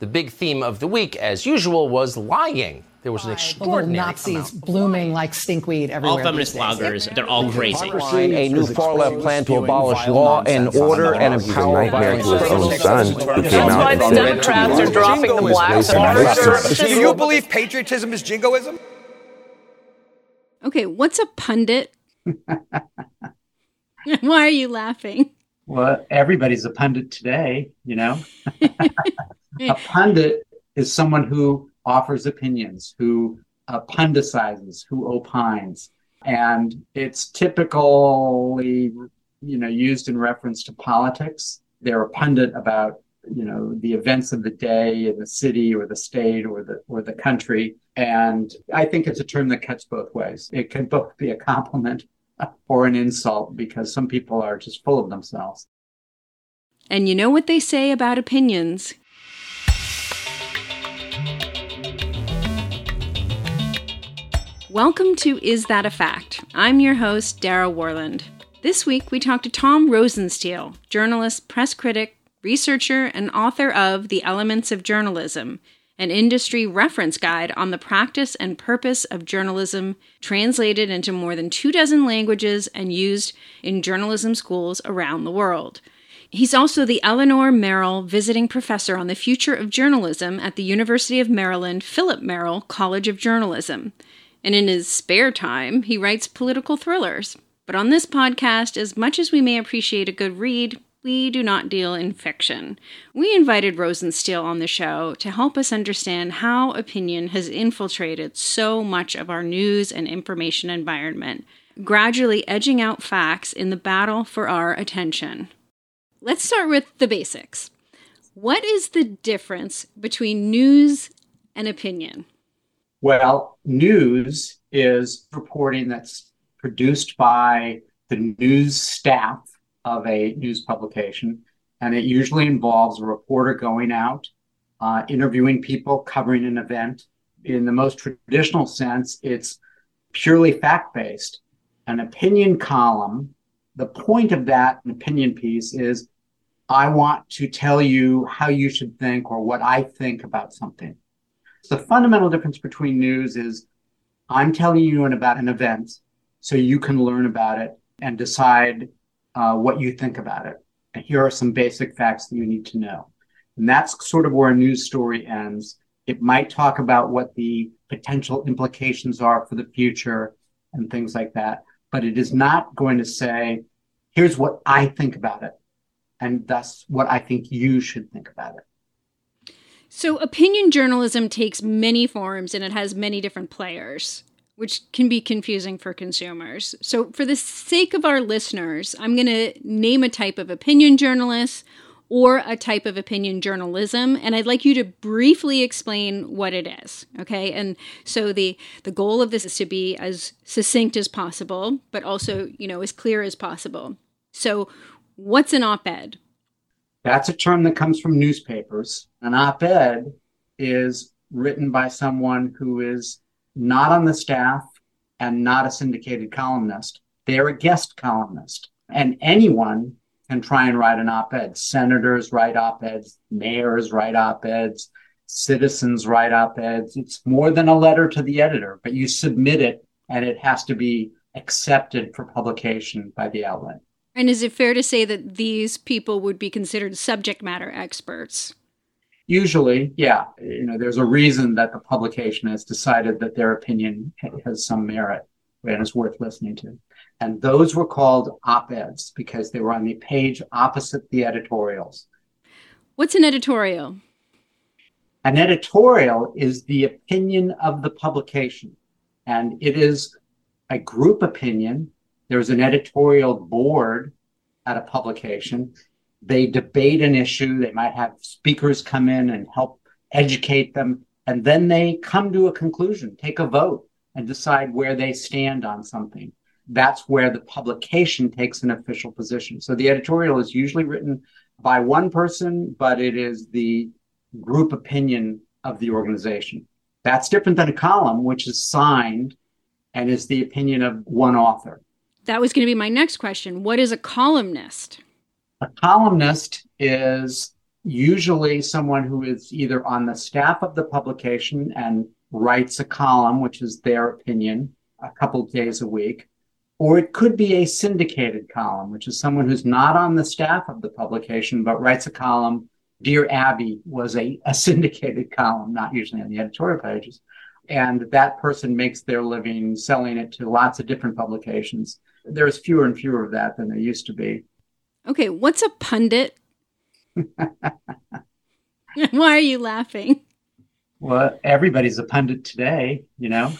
The big theme of the week, as usual, was lying. There was an extraordinary Nazis blooming like stinkweed everywhere. All feminist bloggers, they're all crazy. A new far-left plan to abolish law and order and empower violence. His own son, who came out and said, Democrats are dropping the black. Do you believe patriotism is jingoism? Okay, what's a pundit? Why are you laughing? Well, everybody's a pundit today, you know. A pundit is someone who offers opinions, who pundicizes, who opines. And it's typically, used in reference to politics. They're a pundit about, the events of the day in the city or the state or the country. And I think it's a term that cuts both ways. It can both be a compliment or an insult because some people are just full of themselves. And you know what they say about opinions. Welcome to Is That a Fact? I'm your host, Dara Warland. This week, we talked to Tom Rosenstiel, journalist, press critic, researcher, and author of The Elements of Journalism, an industry reference guide on the practice and purpose of journalism, translated into more than 24 languages and used in journalism schools around the world. He's also the Eleanor Merrill Visiting Professor on the Future of Journalism at the University of Maryland Philip Merrill College of Journalism. And in his spare time, he writes political thrillers. But on this podcast, as much as we may appreciate a good read, we do not deal in fiction. We invited Rosenstiel on the show to help us understand how opinion has infiltrated so much of our news and information environment, gradually edging out facts in the battle for our attention. Let's start with the basics. What is the difference between news and opinion? Well, news is reporting that's produced by the news staff of a news publication, and it usually involves a reporter going out, interviewing people, covering an event. In the most traditional sense, it's purely fact-based. An opinion column, the point of that opinion piece is, I want to tell you how you should think or what I think about something. The fundamental difference between news is I'm telling you about an event so you can learn about it and decide what you think about it. And here are some basic facts that you need to know. And that's sort of where a news story ends. It might talk about what the potential implications are for the future and things like that, but it is not going to say, here's what I think about it, and thus what I think you should think about it. So opinion journalism takes many forms and it has many different players, which can be confusing for consumers. So for the sake of our listeners, I'm going to name a type of opinion journalist or a type of opinion journalism, and I'd like you to briefly explain what it is, okay? And so the goal of this is to be as succinct as possible, but also, as clear as possible. So what's an op-ed? That's a term that comes from newspapers. An op-ed is written by someone who is not on the staff and not a syndicated columnist. They're a guest columnist. And anyone can try and write an op-ed. Senators write op-eds, mayors write op-eds, citizens write op-eds. It's more than a letter to the editor, but you submit it and it has to be accepted for publication by the outlet. And is it fair to say that these people would be considered subject matter experts? Usually, yeah. There's a reason that the publication has decided that their opinion has some merit and is worth listening to. And those were called op-eds because they were on the page opposite the editorials. What's an editorial? An editorial is the opinion of the publication, and it is a group opinion. There's an editorial board at a publication. They debate an issue. They might have speakers come in and help educate them. And then they come to a conclusion, take a vote, and decide where they stand on something. That's where the publication takes an official position. So the editorial is usually written by one person, but it is the group opinion of the organization. That's different than a column, which is signed and is the opinion of one author. That was going to be my next question. What is a columnist? A columnist is usually someone who is either on the staff of the publication and writes a column, which is their opinion, a couple of days a week, or it could be a syndicated column, which is someone who's not on the staff of the publication, but writes a column. Dear Abby was a syndicated column, not usually on the editorial pages. And that person makes their living selling it to lots of different publications. There's fewer and fewer of that than there used to be. Okay, what's a pundit? Why are you laughing? Well, everybody's a pundit today, you know.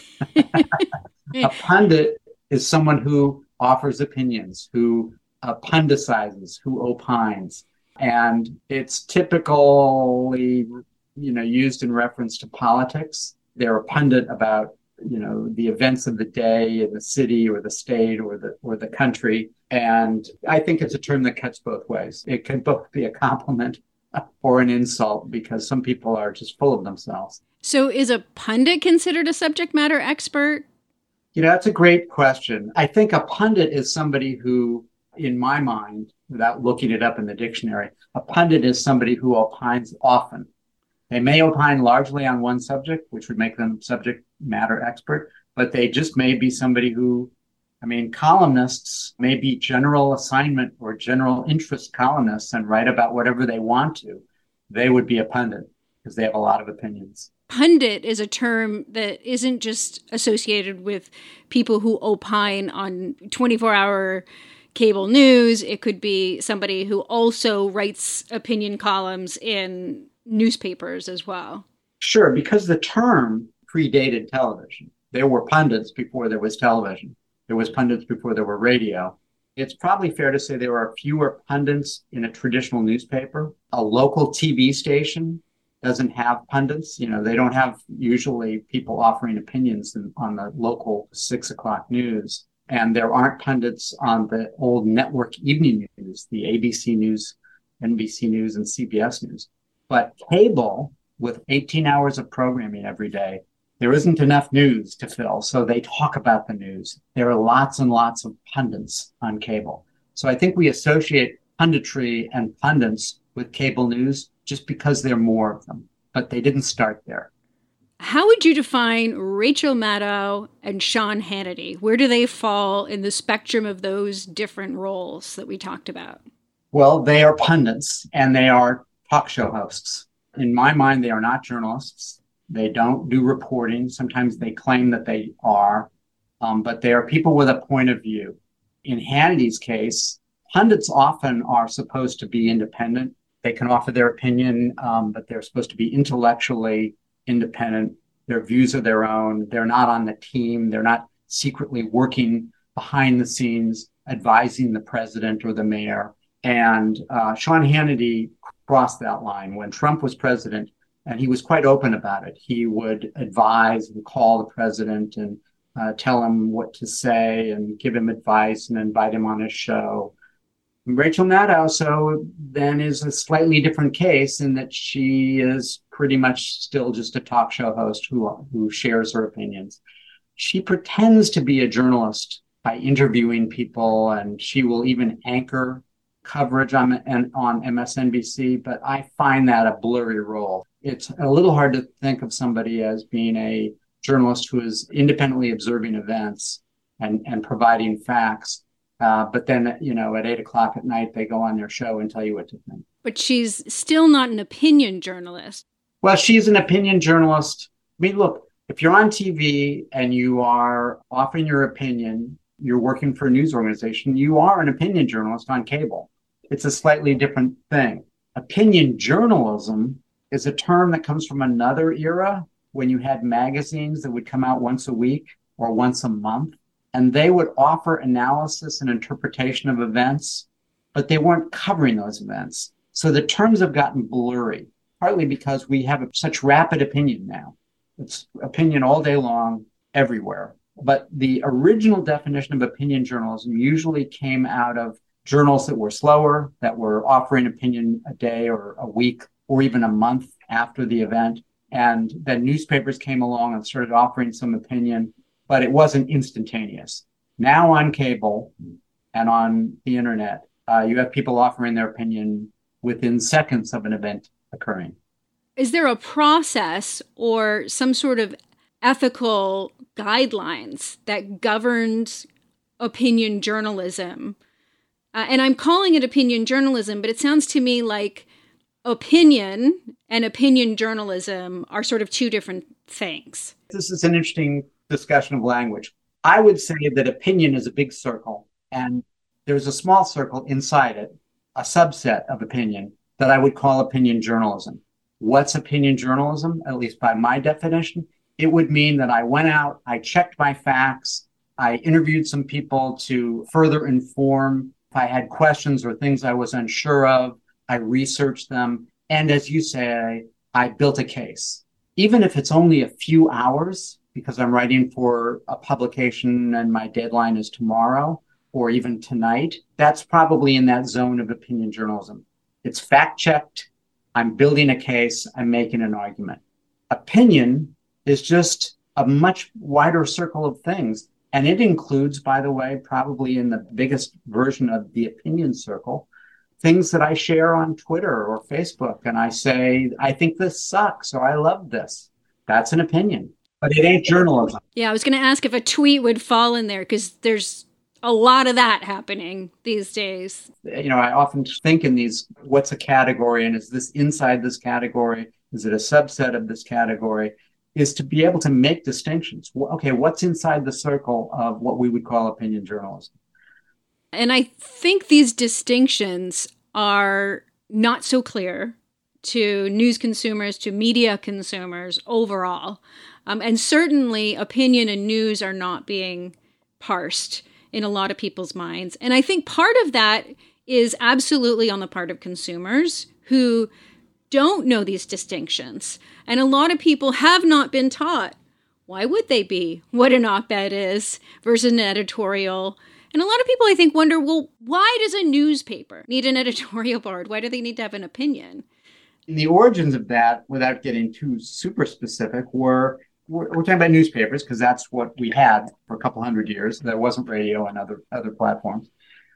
A pundit is someone who offers opinions, who pundicizes, who opines. And it's typically, used in reference to politics. They're a pundit about, the events of the day in the city or the state or the country. And I think it's a term that cuts both ways. It can both be a compliment or an insult because some people are just full of themselves. So is a pundit considered a subject matter expert? That's a great question. I think a pundit is somebody who, in my mind, without looking it up in the dictionary, a pundit is somebody who opines often. They may opine largely on one subject, which would make them subject matter expert, but they just may be somebody who, columnists may be general assignment or general interest columnists and write about whatever they want to. They would be a pundit because they have a lot of opinions. Pundit is a term that isn't just associated with people who opine on 24-hour cable news. It could be somebody who also writes opinion columns in newspapers as well. Sure, because the term predated television. There were pundits before there was television. There was pundits before there were radio. It's probably fair to say there are fewer pundits in a traditional newspaper. A local TV station doesn't have pundits. They don't have usually people offering opinions on the local 6 o'clock news. And there aren't pundits on the old network evening news, the ABC News, NBC News, and CBS News. But cable, with 18 hours of programming every day, there isn't enough news to fill. So they talk about the news. There are lots and lots of pundits on cable. So I think we associate punditry and pundits with cable news just because there are more of them. But they didn't start there. How would you define Rachel Maddow and Sean Hannity? Where do they fall in the spectrum of those different roles that we talked about? Well, they are pundits and they are talk show hosts. In my mind, they are not journalists. They don't do reporting. Sometimes they claim that they are, but they are people with a point of view. In Hannity's case, pundits often are supposed to be independent. They can offer their opinion, but they're supposed to be intellectually independent. Their views are their own. They're not on the team. They're not secretly working behind the scenes, advising the president or the mayor. And Sean Hannity crossed that line when Trump was president, and he was quite open about it. He would advise and call the president and tell him what to say and give him advice and invite him on his show. Rachel Maddow, so then, is a slightly different case in that she is pretty much still just a talk show host who shares her opinions. She pretends to be a journalist by interviewing people, and she will even anchor coverage on MSNBC, but I find that a blurry role. It's a little hard to think of somebody as being a journalist who is independently observing events and providing facts. But then, at 8 o'clock at night, they go on their show and tell you what to think. But she's still not an opinion journalist. Well, she's an opinion journalist. Look, if you're on TV and you are offering your opinion, you're working for a news organization, you are an opinion journalist on cable. It's a slightly different thing. Opinion journalism is a term that comes from another era when you had magazines that would come out once a week or once a month, and they would offer analysis and interpretation of events, but they weren't covering those events. So the terms have gotten blurry, partly because we have such rapid opinion now. It's opinion all day long, everywhere. But the original definition of opinion journalism usually came out of journals that were slower, that were offering opinion a day or a week or even a month after the event. And then newspapers came along and started offering some opinion, but it wasn't instantaneous. Now on cable and on the internet, you have people offering their opinion within seconds of an event occurring. Is there a process or some sort of ethical guidelines that governs opinion journalism? And I'm calling it opinion journalism, but it sounds to me like opinion and opinion journalism are sort of two different things. This is an interesting discussion of language. I would say that opinion is a big circle, and there's a small circle inside it, a subset of opinion that I would call opinion journalism. What's opinion journalism? At least by my definition, it would mean that I went out, I checked my facts, I interviewed some people to further inform. If I had questions or things I was unsure of, I researched them. And as you say, I built a case. Even if it's only a few hours, because I'm writing for a publication and my deadline is tomorrow or even tonight, that's probably in that zone of opinion journalism. It's fact-checked. I'm building a case. I'm making an argument. Opinion is just a much wider circle of things. And it includes, by the way, probably in the biggest version of the opinion circle, things that I share on Twitter or Facebook. And I say, I think this sucks, or I love this. That's an opinion, but it ain't journalism. Yeah, I was going to ask if a tweet would fall in there, because there's a lot of that happening these days. You know, I often think in these, what's a category, and is this inside this category? Is it a subset of this category? Is to be able to make distinctions. Okay, what's inside the circle of what we would call opinion journalism? And I think these distinctions are not so clear to news consumers, to media consumers overall. And certainly opinion and news are not being parsed in a lot of people's minds. And I think part of that is absolutely on the part of consumers who don't know these distinctions. And a lot of people have not been taught. Why would they be? What an op-ed is versus an editorial. And a lot of people, I think, wonder, well, why does a newspaper need an editorial board? Why do they need to have an opinion? The origins of that, without getting too super specific, we're talking about newspapers because that's what we had for a couple hundred years. There wasn't radio and other platforms.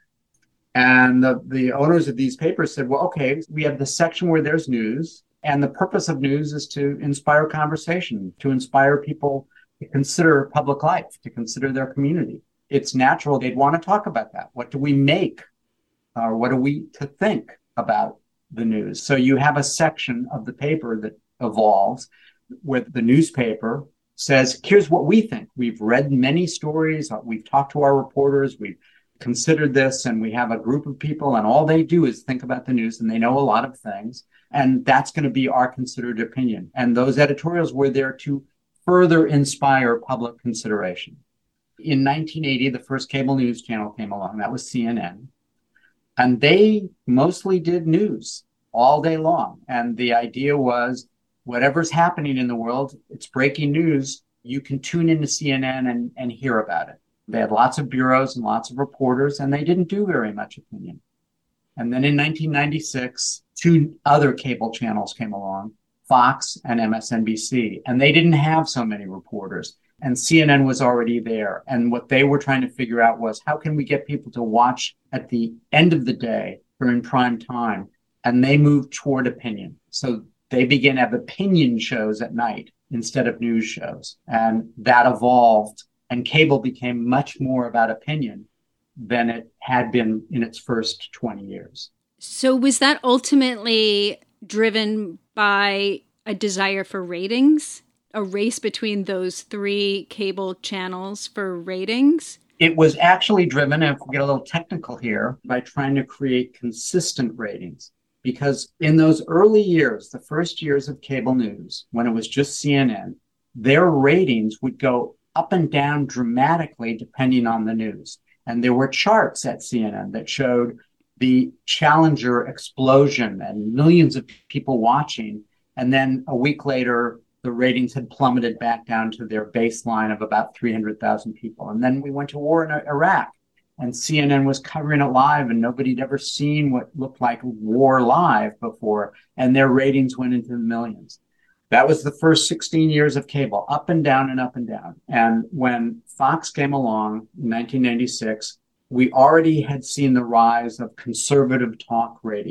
And the owners of these papers said, well, okay, we have the section where there's news. And the purpose of news is to inspire conversation, to inspire people to consider public life, to consider their community. It's natural they'd want to talk about that. What do we make? Or what are we to think about the news? So you have a section of the paper that evolves where the newspaper says, here's what we think. We've read many stories. We've talked to our reporters. We've considered this, and we have a group of people, and all they do is think about the news, and they know a lot of things. And that's going to be our considered opinion. And those editorials were there to further inspire public consideration. In 1980, the first cable news channel came along. That was CNN. And they mostly did news all day long. And the idea was, whatever's happening in the world, it's breaking news. You can tune into CNN and hear about it. They had lots of bureaus and lots of reporters, and they didn't do very much opinion. And then in 1996, two other cable channels came along, Fox and MSNBC, and they didn't have so many reporters. And CNN was already there. And what they were trying to figure out was, how can we get people to watch at the end of the day during prime time? And they moved toward opinion. So they began to have opinion shows at night instead of news shows. And that evolved. And cable became much more about opinion than it had been in its first 20 years. So was that ultimately driven by a desire for ratings? A race between those three cable channels for ratings? It was actually driven, if we get a little technical here, by trying to create consistent ratings. Because in those early years, the first years of cable news, when it was just CNN, their ratings would go up and down dramatically depending on the news. And there were charts at CNN that showed the Challenger explosion and millions of people watching. And then a week later, the ratings had plummeted back down to their baseline of about 300,000 people. And then we went to war in Iraq, and CNN was covering it live, and nobody'd ever seen what looked like war live before, and their ratings went into the millions. That was the first 16 years of cable, up and down and up and down. And when Fox came along in 1996, we already had seen the rise of conservative talk radio.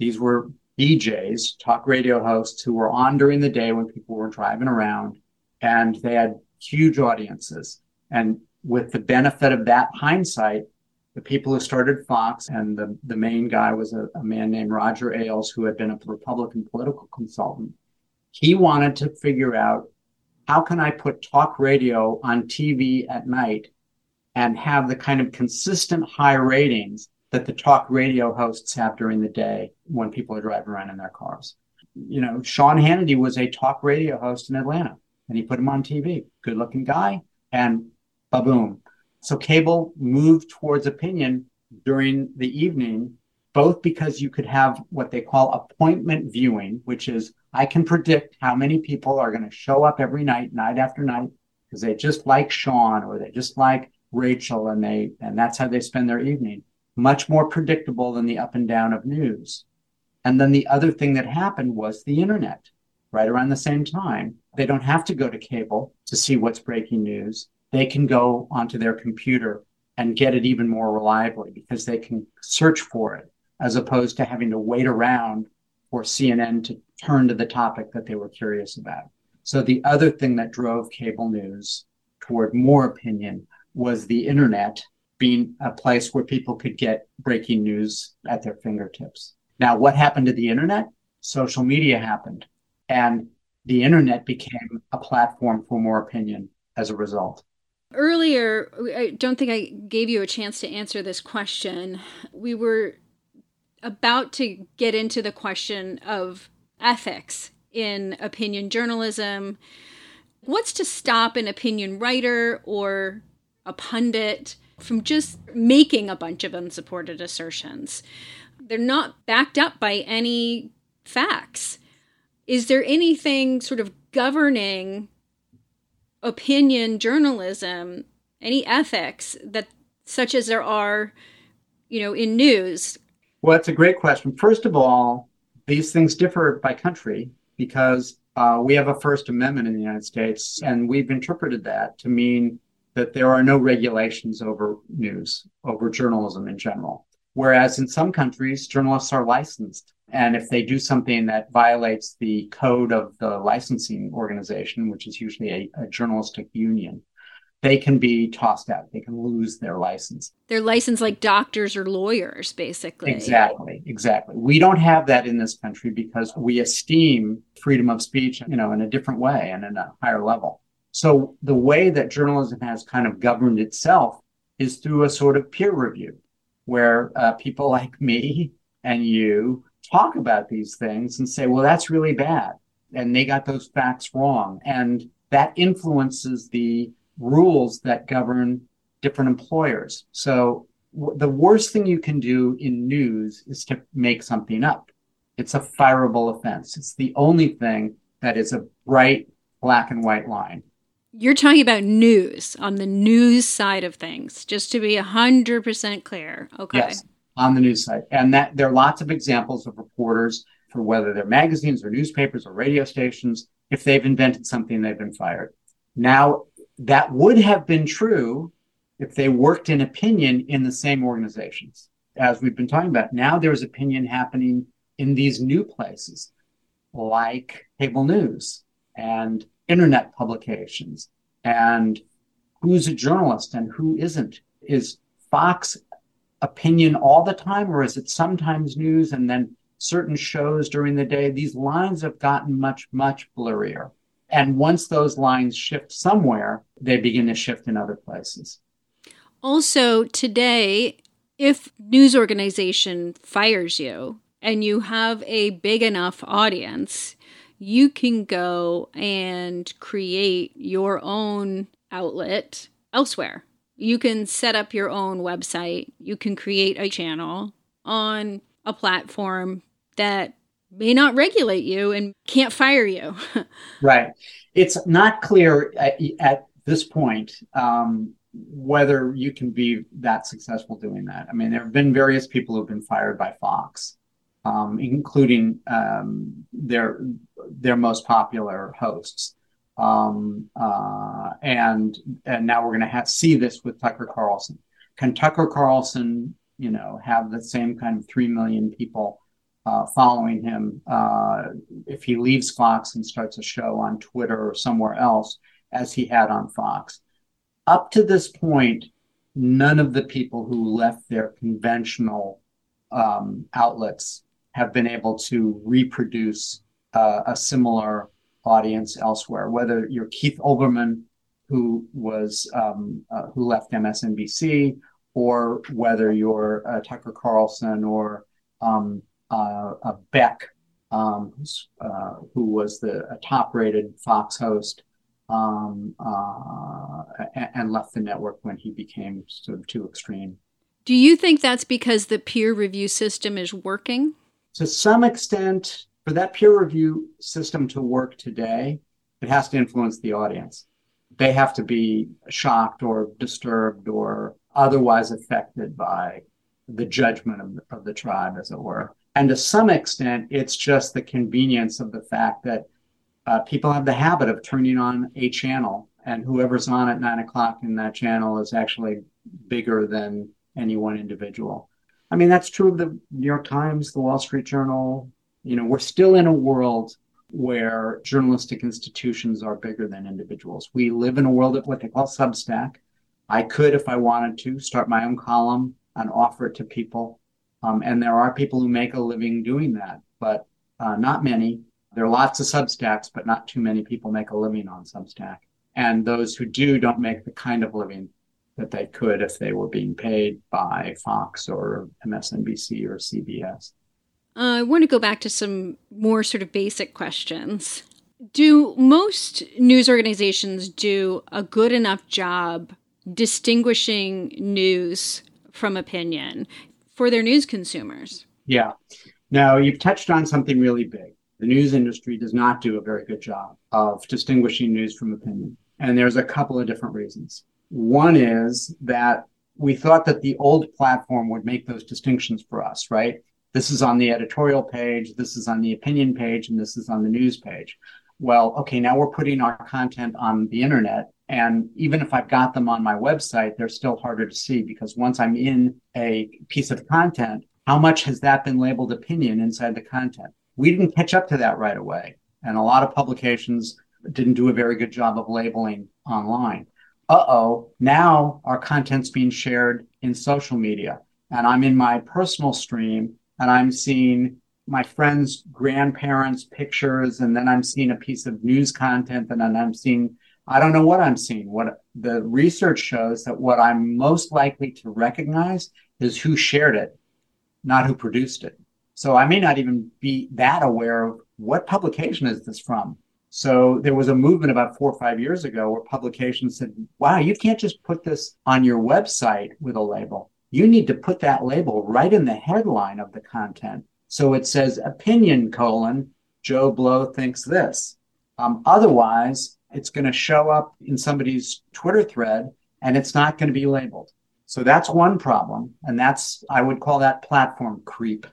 These were DJs, talk radio hosts, who were on during the day when people were driving around, and they had huge audiences. And with the benefit of that hindsight, the people who started Fox, and the main guy was a man named Roger Ailes, who had been a Republican political consultant. He wanted to figure out, how can I put talk radio on TV at night and have the kind of consistent high ratings that the talk radio hosts have during the day when people are driving around in their cars? You know, Sean Hannity was a talk radio host in Atlanta, and he put him on TV. Good looking guy, and ba-boom. So cable moved towards opinion during the evening, both because you could have what they call appointment viewing, which is, I can predict how many people are going to show up every night, night after night, because they just like Sean or they just like Rachel, and that's how they spend their evening. Much more predictable than the up and down of news. And then the other thing that happened was the internet. Right around the same time, they don't have to go to cable to see what's breaking news. They can go onto their computer and get it even more reliably because they can search for it, as opposed to having to wait around for CNN to turn to the topic that they were curious about. So the other thing that drove cable news toward more opinion was the internet being a place where people could get breaking news at their fingertips. Now, what happened to the internet? Social media happened, and the internet became a platform for more opinion as a result. Earlier, I don't think I gave you a chance to answer this question. We were about to get into the question of ethics in opinion journalism. What's to stop an opinion writer or a pundit from just making a bunch of unsupported assertions? They're not backed up by any facts. Is there anything sort of governing opinion journalism, any ethics that, such as there are, in news? Well, that's a great question. First of all, these things differ by country because we have a First Amendment in the United States, and we've interpreted that to mean that there are no regulations over news, over journalism in general. Whereas in some countries, journalists are licensed. And if they do something that violates the code of the licensing organization, which is usually a journalistic union, they can be tossed out. They can lose their license. They're licensed like doctors or lawyers, basically. Exactly. We don't have that in this country because we esteem freedom of speech, in a different way and in a higher level. So the way that journalism has kind of governed itself is through a sort of peer review, where people like me and you talk about these things and say, well, that's really bad. And they got those facts wrong. And that influences the rules that govern different employers. So the worst thing you can do in news is to make something up. It's a fireable offense. It's the only thing that is a bright black and white line. You're talking about news, on the news side of things, just to be 100% clear. Okay. Yes, on the news side. And that there are lots of examples of reporters, for whether they're magazines or newspapers or radio stations, if they've invented something, they've been fired. Now, that would have been true if they worked in opinion in the same organizations. As we've been talking about, now there's opinion happening in these new places, like cable news and internet publications, and who's a journalist and who isn't. Is Fox opinion all the time, or is it sometimes news and then certain shows during the day? These lines have gotten much, much blurrier. And once those lines shift somewhere, they begin to shift in other places. Also, today, if news organization fires you and you have a big enough audience, you can go and create your own outlet elsewhere. You can set up your own website. You can create a channel on a platform that may not regulate you and can't fire you. Right. It's not clear at this point whether you can be that successful doing that. I mean, there have been various people who've been fired by Fox, including their most popular hosts. And now we're going to see this with Tucker Carlson. Can Tucker Carlson, have the same kind of 3 million people following him if he leaves Fox and starts a show on Twitter or somewhere else, as he had on Fox. Up to this point, none of the people who left their conventional outlets have been able to reproduce a similar audience elsewhere. Whether you're Keith Olbermann, who left MSNBC, or whether you're Tucker Carlson or Beck, who was a top-rated Fox host, and left the network when he became sort of too extreme. Do you think that's because the peer review system is working? To some extent, for that peer review system to work today, it has to influence the audience. They have to be shocked or disturbed or otherwise affected by the judgment of the tribe, as it were. And to some extent, it's just the convenience of the fact that people have the habit of turning on a channel, and whoever's on at 9 o'clock in that channel is actually bigger than any one individual. I mean, that's true of the New York Times, the Wall Street Journal. You know, we're still in a world where journalistic institutions are bigger than individuals. We live in a world of what they call Substack. I could, if I wanted to, start my own column and offer it to people. And there are people who make a living doing that, but not many. There are lots of Substacks, but not too many people make a living on Substack. And those who do don't make the kind of living that they could if they were being paid by Fox or MSNBC or CBS. I want to go back to some more sort of basic questions. Do most news organizations do a good enough job distinguishing news from opinion for their news consumers? Yeah. Now, you've touched on something really big. The news industry does not do a very good job of distinguishing news from opinion. And there's a couple of different reasons. One is that we thought that the old platform would make those distinctions for us, right? This is on the editorial page, this is on the opinion page, and this is on the news page. Well, okay, now we're putting our content on the internet. And even if I've got them on my website, they're still harder to see because once I'm in a piece of content, how much has that been labeled opinion inside the content? We didn't catch up to that right away. And a lot of publications didn't do a very good job of labeling online. Now our content's being shared in social media. And I'm in my personal stream and I'm seeing my friends' grandparents' pictures, and then I'm seeing a piece of news content, and then I'm seeing, I don't know what I'm seeing. What the research shows that what I'm most likely to recognize is who shared it, not who produced it. So I may not even be that aware of what publication is this from. So there was a movement about 4 or 5 years ago where publications said, wow, you can't just put this on your website with a label. You need to put that label right in the headline of the content. So it says opinion : Joe Blow thinks this. Otherwise, it's going to show up in somebody's Twitter thread and it's not going to be labeled. So that's one problem. And I would call that platform creep.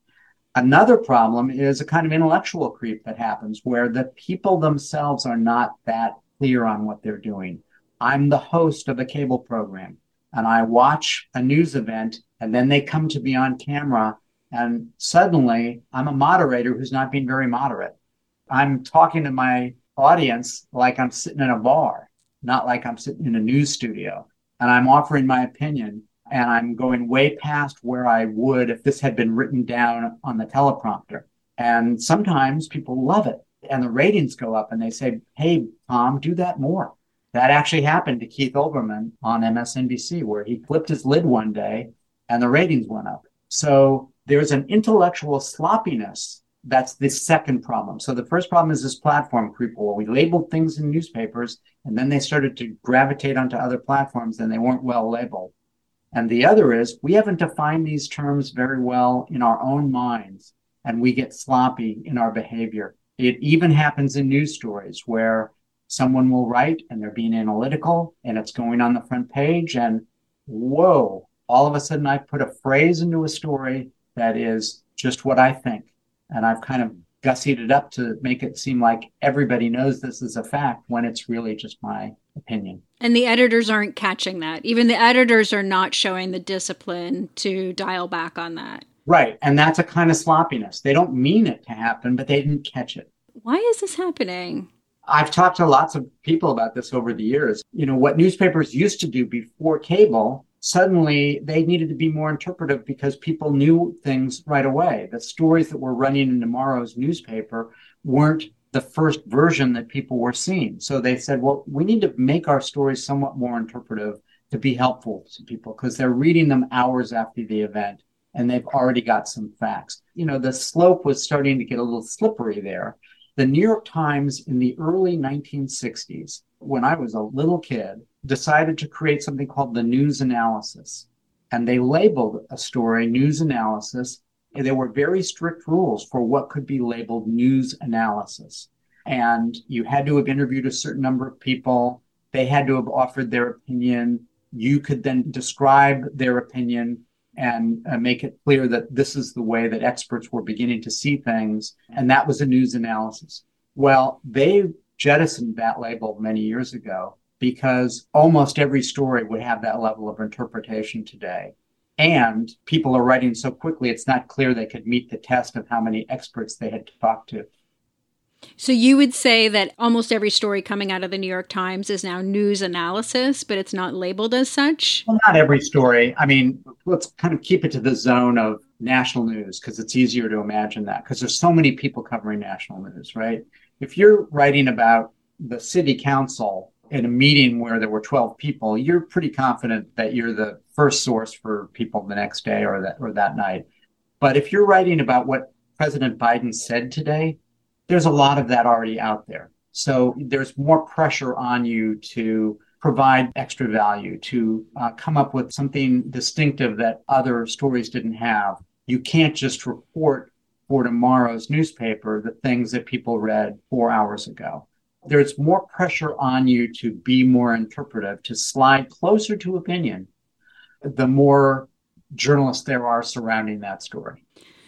Another problem is a kind of intellectual creep that happens where the people themselves are not that clear on what they're doing. I'm the host of a cable program and I watch a news event and then they come to me on camera and suddenly I'm a moderator who's not being very moderate. I'm talking to my audience like I'm sitting in a bar, not like I'm sitting in a news studio. And I'm offering my opinion and I'm going way past where I would if this had been written down on the teleprompter. And sometimes people love it and the ratings go up and they say, hey, Tom, do that more. That actually happened to Keith Olbermann on MSNBC where he flipped his lid one day and the ratings went up. So there's an intellectual sloppiness. That's the second problem. So the first problem is this platform creep where we labeled things in newspapers and then they started to gravitate onto other platforms and they weren't well labeled. And the other is we haven't defined these terms very well in our own minds and we get sloppy in our behavior. It even happens in news stories where someone will write and they're being analytical and it's going on the front page and whoa, all of a sudden I put a phrase into a story that is just what I think. And I've kind of gussied it up to make it seem like everybody knows this is a fact when it's really just my opinion. And the editors aren't catching that. Even the editors are not showing the discipline to dial back on that. Right. And that's a kind of sloppiness. They don't mean it to happen, but they didn't catch it. Why is this happening? I've talked to lots of people about this over the years. What newspapers used to do before cable, suddenly they needed to be more interpretive because people knew things right away. The stories that were running in tomorrow's newspaper weren't the first version that people were seeing. So they said, well, we need to make our stories somewhat more interpretive to be helpful to people because they're reading them hours after the event and they've already got some facts. The slope was starting to get a little slippery there. The New York Times in the early 1960s, when I was a little kid, decided to create something called the news analysis. And they labeled a story news analysis. And there were very strict rules for what could be labeled news analysis. And you had to have interviewed a certain number of people. They had to have offered their opinion. You could then describe their opinion and make it clear that this is the way that experts were beginning to see things. And that was a news analysis. Well, they jettisoned that label many years ago because almost every story would have that level of interpretation today. And people are writing so quickly, it's not clear they could meet the test of how many experts they had talked to. So you would say that almost every story coming out of the New York Times is now news analysis, but it's not labeled as such? Well, not every story. I mean, let's kind of keep it to the zone of national news because it's easier to imagine that because there's so many people covering national news, right? If you're writing about the city council in a meeting where there were 12 people, you're pretty confident that you're the first source for people the next day or that night. But if you're writing about what President Biden said today, there's a lot of that already out there. So there's more pressure on you to provide extra value, to come up with something distinctive that other stories didn't have. You can't just report for tomorrow's newspaper the things that people read 4 hours ago. There's more pressure on you to be more interpretive, to slide closer to opinion, the more journalists there are surrounding that story.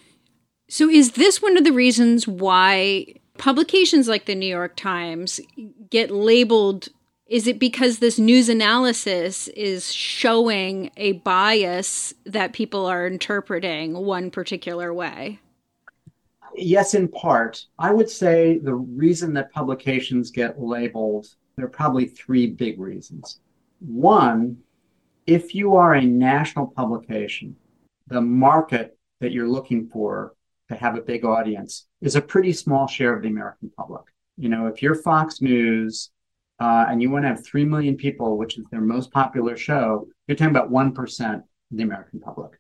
So is this one of the reasons why publications like the New York Times get labeled? Is it because this news analysis is showing a bias that people are interpreting one particular way? Yes, in part. I would say the reason that publications get labeled, there are probably three big reasons. One, if you are a national publication, the market that you're looking for to have a big audience is a pretty small share of the American public. If you're Fox News and you want to have 3 million people, which is their most popular show, you're talking about 1% of the American public,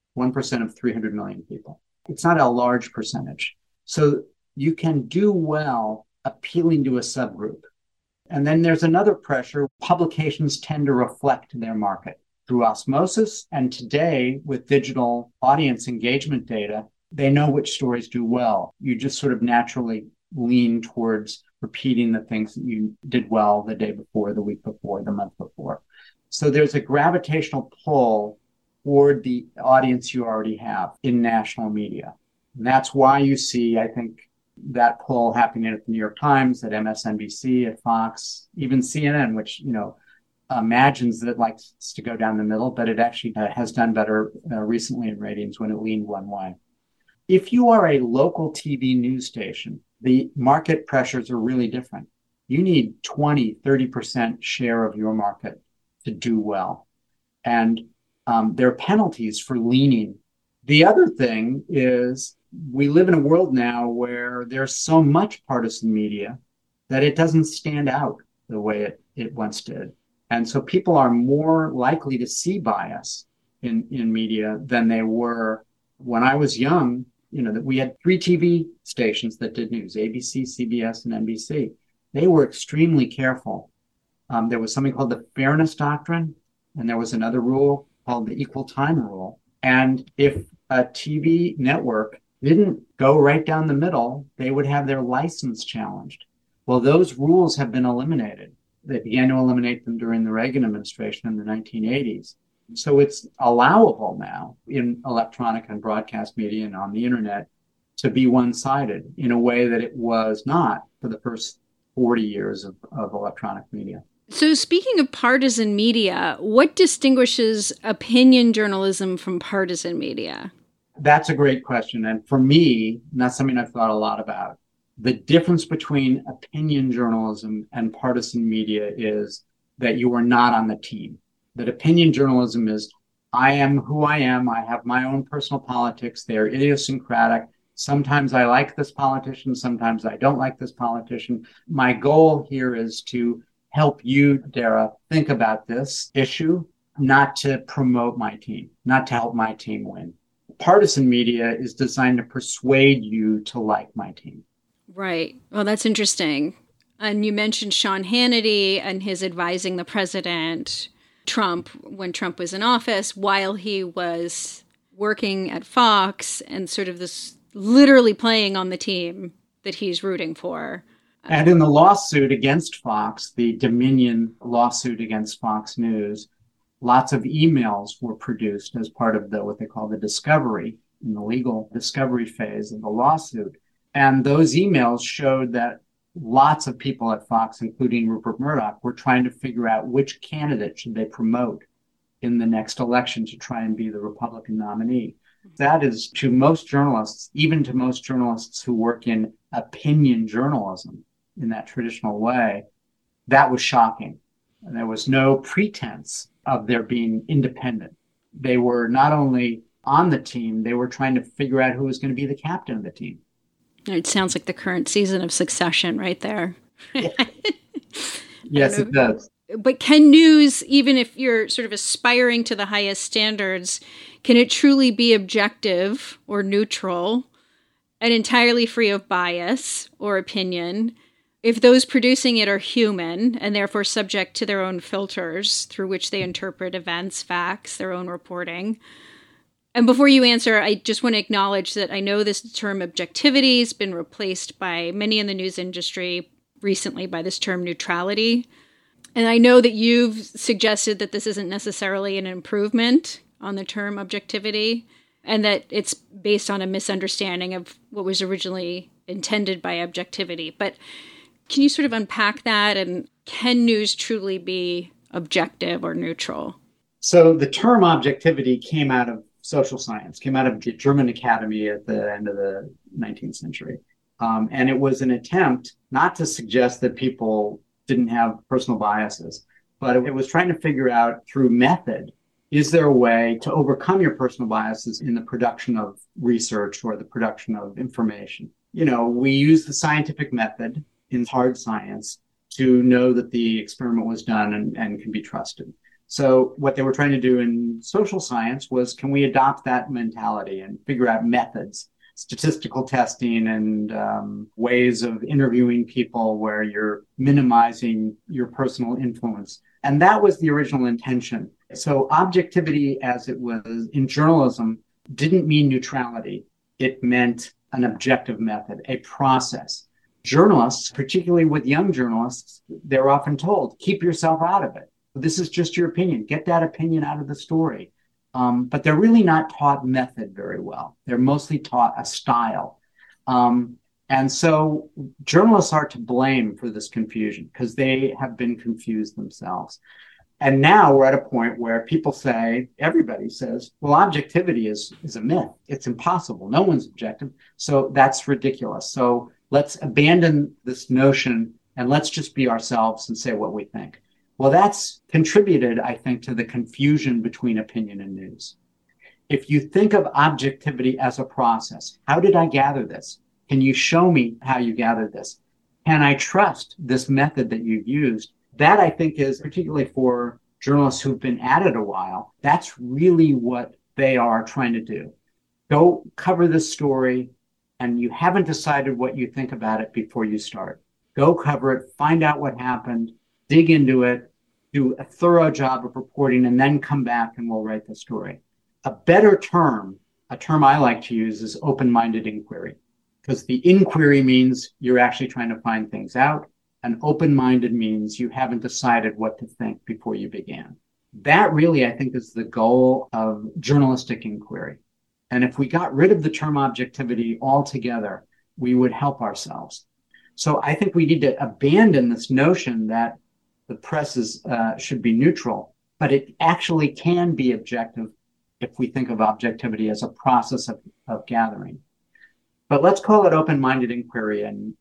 1% of 300 million people. It's not a large percentage. So you can do well appealing to a subgroup. And then there's another pressure. Publications tend to reflect their market through osmosis. And today, with digital audience engagement data, they know which stories do well. You just sort of naturally lean towards repeating the things that you did well the day before, the week before, the month before. So there's a gravitational pull toward the audience you already have in national media. And that's why you see, I think, that pull happening at the New York Times, at MSNBC, at Fox, even CNN, which, imagines that it likes to go down the middle, but it actually has done better recently in ratings when it leaned one way. If you are a local TV news station, the market pressures are really different. You need 20, 30% share of your market to do well. And there are penalties for leaning. The other thing is we live in a world now where there's so much partisan media that it doesn't stand out the way it once did. And so people are more likely to see bias in media than they were when I was young. That we had 3 TV stations that did news, ABC, CBS, and NBC. They were extremely careful. There was something called the Fairness Doctrine, and there was another rule called the Equal Time Rule. And if a TV network didn't go right down the middle, they would have their license challenged. Well, those rules have been eliminated. They began to eliminate them during the Reagan administration in the 1980s. So it's allowable now in electronic and broadcast media and on the internet to be one-sided in a way that it was not for the first 40 years of electronic media. So speaking of partisan media, what distinguishes opinion journalism from partisan media? That's a great question. And for me, and that's something I've thought a lot about, the difference between opinion journalism and partisan media is that you are not on the team. That opinion journalism is, I am who I am. I have my own personal politics. They're idiosyncratic. Sometimes I like this politician. Sometimes I don't like this politician. My goal here is to help you, Dara, think about this issue, not to promote my team, not to help my team win. Partisan media is designed to persuade you to like my team. Right. Well, that's interesting. And you mentioned Sean Hannity and his advising the president, Trump, when Trump was in office, while he was working at Fox, and sort of this literally playing on the team that he's rooting for. And in the lawsuit against Fox, the Dominion lawsuit against Fox News, lots of emails were produced as part of what they call the discovery, in the legal discovery phase of the lawsuit. And those emails showed that lots of people at Fox, including Rupert Murdoch, were trying to figure out which candidate should they promote in the next election to try and be the Republican nominee. That is, to most journalists, even to most journalists who work in opinion journalism in that traditional way, that was shocking. And there was no pretense of their being independent. They were not only on the team, they were trying to figure out who was going to be the captain of the team. It sounds like the current season of Succession right there. Yes, it does. But can news, even if you're sort of aspiring to the highest standards, can it truly be objective or neutral and entirely free of bias or opinion if those producing it are human and therefore subject to their own filters through which they interpret events, facts, their own reporting? And before you answer, I just want to acknowledge that I know this term objectivity has been replaced by many in the news industry recently by this term neutrality. And I know that you've suggested that this isn't necessarily an improvement on the term objectivity, and that it's based on a misunderstanding of what was originally intended by objectivity. But can you sort of unpack that, and can news truly be objective or neutral? So the term objectivity came out of social science, came out of the German Academy at the end of the 19th century. And it was an attempt not to suggest that people didn't have personal biases, but it was trying to figure out through method, is there a way to overcome your personal biases in the production of research or the production of information? You know, we use the scientific method in hard science to know that the experiment was done and can be trusted. So what they were trying to do in social science was, can we adopt that mentality and figure out methods, statistical testing and ways of interviewing people where you're minimizing your personal influence. And that was the original intention. So objectivity, as it was in journalism, didn't mean neutrality. It meant an objective method, a process. Journalists, particularly with young journalists, they're often told, keep yourself out of it. This is just your opinion. Get that opinion out of the story. But they're really not taught method very well. They're mostly taught a style. And so journalists are to blame for this confusion because they have been confused themselves. And now we're at a point where people say, everybody says, well, objectivity is a myth. It's impossible. No one's objective. So that's ridiculous. So let's abandon this notion and let's just be ourselves and say what we think. Well, that's contributed, I think, to the confusion between opinion and news. If you think of objectivity as a process, how did I gather this? Can you show me how you gathered this? Can I trust this method that you've used? That, I think, is particularly for journalists who've been at it a while. That's really what they are trying to do. Go cover this story, and you haven't decided what you think about it before you start. Go cover it, find out what happened, dig into it, do a thorough job of reporting, and then come back and we'll write the story. A better term, a term I like to use, is open-minded inquiry, because the inquiry means you're actually trying to find things out, and open-minded means you haven't decided what to think before you began. That really, I think, is the goal of journalistic inquiry. And if we got rid of the term objectivity altogether, we would help ourselves. So I think we need to abandon this notion that the press should be neutral, but it actually can be objective if we think of objectivity as a process of gathering. But let's call it open-minded inquiry and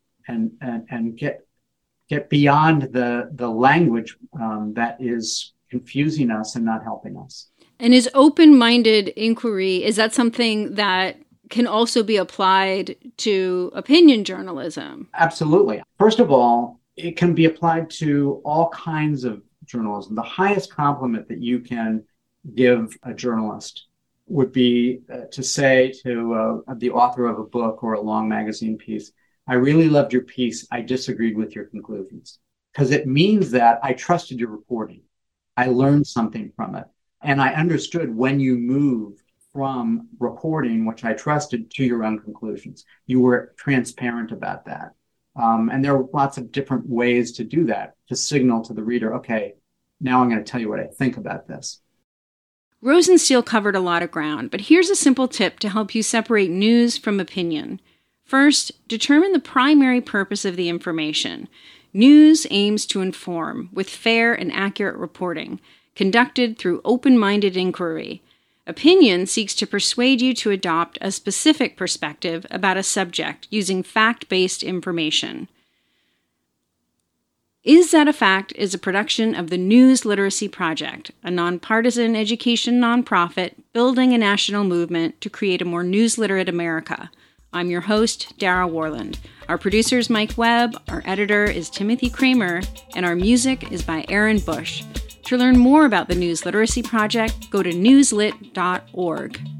get beyond the language that is confusing us and not helping us. And is open-minded inquiry, is that something that can also be applied to opinion journalism? Absolutely. First of all, it can be applied to all kinds of journalism. The highest compliment that you can give a journalist would be to say to the author of a book or a long magazine piece, I really loved your piece. I disagreed with your conclusions. Because it means that I trusted your reporting. I learned something from it. And I understood when you moved from reporting, which I trusted, to your own conclusions. You were transparent about that. And there are lots of different ways to do that, to signal to the reader, okay, now I'm going to tell you what I think about this. Rosenstiel covered a lot of ground, but here's a simple tip to help you separate news from opinion. First, determine the primary purpose of the information. News aims to inform with fair and accurate reporting, conducted through open-minded inquiry. Opinion seeks to persuade you to adopt a specific perspective about a subject using fact-based information. Is That a Fact is a production of the News Literacy Project, a nonpartisan education nonprofit building a national movement to create a more news-literate America. I'm your host, Dara Warland. Our producer is Mike Webb, our editor is Timothy Kramer, and our music is by Aaron Bush. To learn more about the News Literacy Project, go to newslit.org.